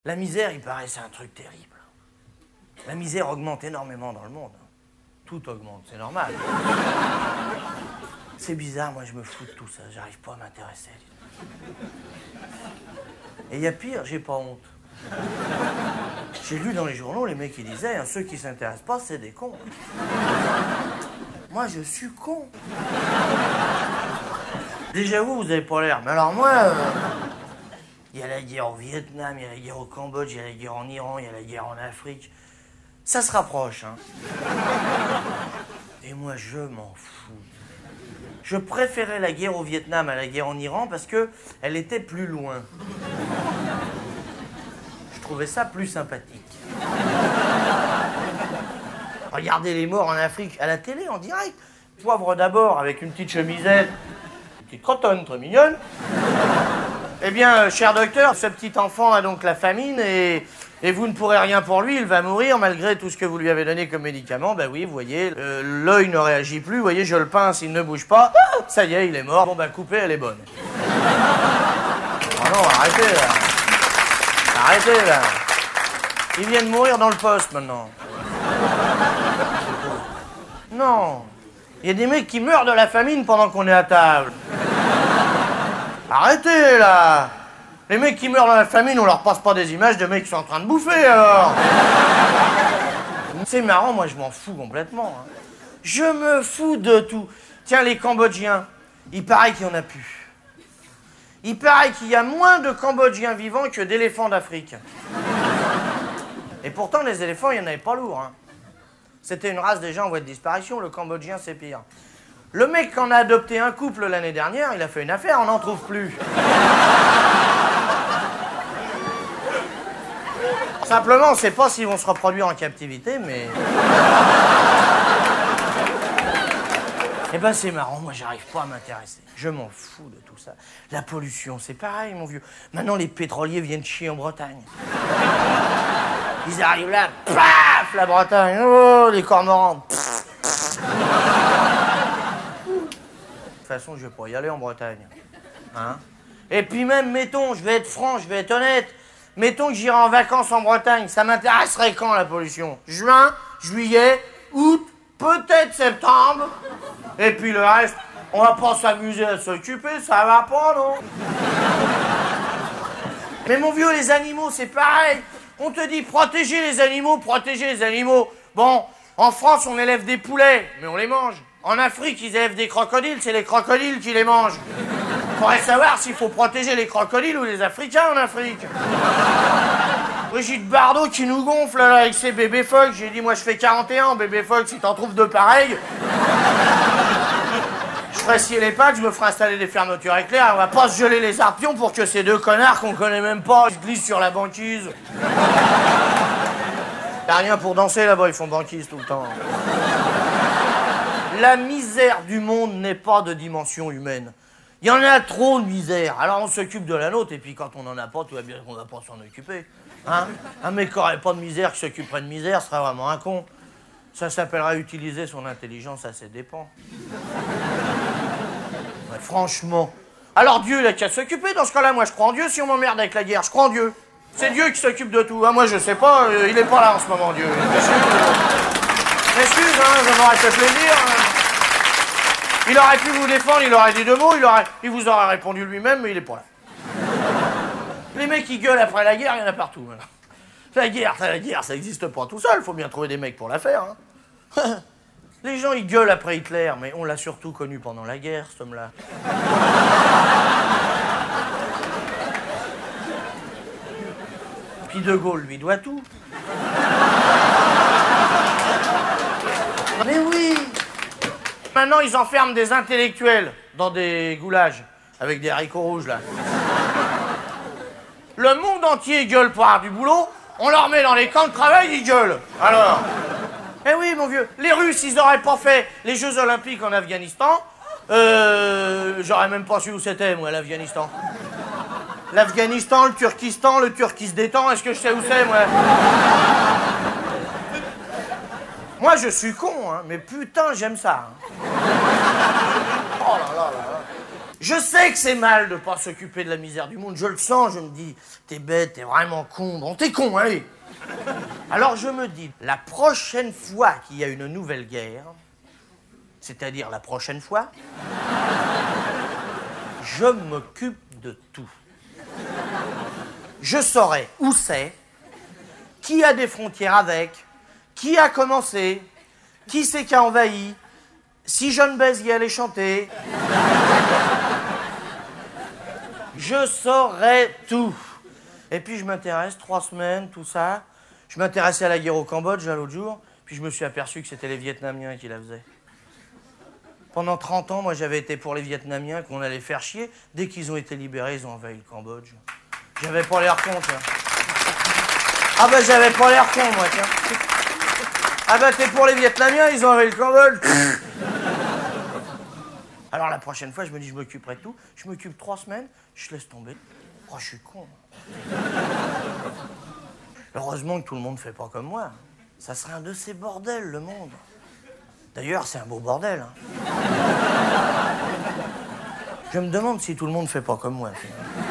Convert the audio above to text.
La misère, il paraît, c'est un truc terrible. La misère augmente énormément dans le monde. Tout augmente, c'est normal. C'est bizarre, moi je me fous de tout ça, j'arrive pas à m'intéresser. Et il y a pire, j'ai pas honte. J'ai lu dans les journaux, les mecs qui disaient, hein, ceux qui s'intéressent pas, c'est des cons. Moi, je suis con. Déjà vous avez pas l'air, mais alors moi... Il y a la guerre au Vietnam, il y a la guerre au Cambodge, il y a la guerre en Iran, il y a la guerre en Afrique. Ça se rapproche, hein. Et moi, je m'en fous. Je préférais la guerre au Vietnam à la guerre en Iran parce que elle était plus loin. Je trouvais ça plus sympathique. Regardez les morts en Afrique à la télé, en direct. Poivre d'abord, avec une petite chemisette, une petite crotonne très mignonne. Eh bien, cher docteur, ce petit enfant a donc la famine et vous ne pourrez rien pour lui, il va mourir malgré tout ce que vous lui avez donné comme médicament. Ben oui, vous voyez, l'œil ne réagit plus, vous voyez, je le pince, il ne bouge pas. Ça y est, il est mort. Bon, ben coupez, elle est bonne. Oh non, arrêtez là. Arrêtez là. Il vient de mourir dans le poste maintenant. Non. Il y a des mecs qui meurent de la famine pendant qu'on est à table. Arrêtez, là! Les mecs qui meurent dans la famine, on leur passe pas des images de mecs qui sont en train de bouffer, alors! C'est marrant, moi, je m'en fous complètement. Hein. Je me fous de tout. Tiens, les Cambodgiens, il paraît qu'il y en a plus. Il paraît qu'il y a moins de Cambodgiens vivants que d'éléphants d'Afrique. Et pourtant, les éléphants, il n'y en avait pas lourd. Hein. C'était une race déjà en voie de disparition, le Cambodgien, c'est pire. Le mec qui en a adopté un couple l'année dernière, il a fait une affaire, on n'en trouve plus. Simplement, on ne sait pas s'ils vont se reproduire en captivité, mais... Eh ben, c'est marrant, moi, j'arrive pas à m'intéresser. Je m'en fous de tout ça. La pollution, c'est pareil, mon vieux. Maintenant, les pétroliers viennent chier en Bretagne. Ils arrivent là, paf, la Bretagne, oh, les cormorans. De toute façon, je vais pas y aller en Bretagne. Hein? Et puis même, mettons, je vais être franc, je vais être honnête, mettons que j'irai en vacances en Bretagne, ça m'intéresserait quand, la pollution? Juin, juillet, août, peut-être septembre, et puis le reste, on va pas s'amuser à s'occuper, ça va pas, non? Mais mon vieux, les animaux, c'est pareil. On te dit, protégez les animaux, protégez les animaux. Bon, en France, on élève des poulets, mais on les mange. En Afrique, ils élèvent des crocodiles, c'est les crocodiles qui les mangent. Faudrait savoir s'il faut protéger les crocodiles ou les Africains en Afrique. Brigitte Bardot qui nous gonfle là, avec ses bébés phoques. J'ai dit, moi je fais 41, bébé phoque, si t'en trouves deux pareils. Je ferai scier les pattes, je me ferai installer des fermetures éclairs. On va pas se geler les arpions pour que ces deux connards qu'on connaît même pas se glissent sur la banquise. Y'a rien pour danser là-bas, ils font banquise tout le temps. La misère du monde n'est pas de dimension humaine. Il y en a trop de misère. Alors on s'occupe de la nôtre, et puis quand on n'en a pas, tout va bien qu'on va pas s'en occuper. Hein? Un mec qui n'aurait pas de misère, qui s'occuperait de misère, serait vraiment un con. Ça s'appellera utiliser son intelligence à ses dépens. Ouais, franchement. Alors Dieu, il a qu'à s'occuper dans ce cas-là. Moi, je crois en Dieu. Si on m'emmerde avec la guerre, je crois en Dieu. C'est Dieu qui s'occupe de tout. Ah, moi, je sais pas, il est pas là en ce moment, Dieu. Excuse, hein, ça m'aurait fait plaisir. Hein. Il aurait pu vous défendre, il aurait dit deux mots, il vous aurait répondu lui-même, mais il est pas là. Les mecs qui gueulent après la guerre, il y en a partout. Voilà. La guerre, ça n'existe pas tout seul, faut bien trouver des mecs pour la faire. Hein. Les gens, ils gueulent après Hitler, mais on l'a surtout connu pendant la guerre, cet homme-là. Puis De Gaulle lui doit tout. Mais oui! Maintenant, ils enferment des intellectuels dans des goulages, avec des haricots rouges, là. Le monde entier gueule pour avoir du boulot, on leur met dans les camps de travail, ils gueulent. Alors? Eh oui, mon vieux, les Russes, ils auraient pas fait les Jeux Olympiques en Afghanistan. J'aurais même pas su où c'était, moi, l'Afghanistan. L'Afghanistan, le Turc qui se détend, est-ce que je sais où c'est, moi? Moi, je suis con, hein, mais putain, j'aime ça. Hein. Oh là là là là. Je sais que c'est mal de pas s'occuper de la misère du monde, je le sens, je me dis, t'es bête, t'es vraiment con, bon t'es con, allez. Alors je me dis, la prochaine fois qu'il y a une nouvelle guerre, c'est-à-dire la prochaine fois, je m'occupe de tout. Je saurai où c'est, qui a des frontières avec, qui a commencé, qui c'est qui a envahi, si Jeanne Béziers allait chanter. Je saurai tout. Et puis je m'intéresse, 3 semaines, tout ça. Je m'intéressais à la guerre au Cambodge l'autre jour, puis je me suis aperçu que c'était les Vietnamiens qui la faisaient. Pendant 30 ans, moi j'avais été pour les Vietnamiens qu'on allait faire chier. Dès qu'ils ont été libérés, ils ont envahi le Cambodge. J'avais pas l'air con, tiens. Ah ben j'avais pas l'air con, moi, tiens. Ah ben t'es pour les Vietnamiens, ils ont envahi le Cambodge. Alors la prochaine fois, je me dis, je m'occuperai de tout. Je m'occupe 3 semaines, je laisse tomber. Oh, je suis con. Heureusement que tout le monde fait pas comme moi. Ça serait un de ces bordels, le monde. D'ailleurs, c'est un beau bordel. Hein. Je me demande si tout le monde fait pas comme moi. Finalement.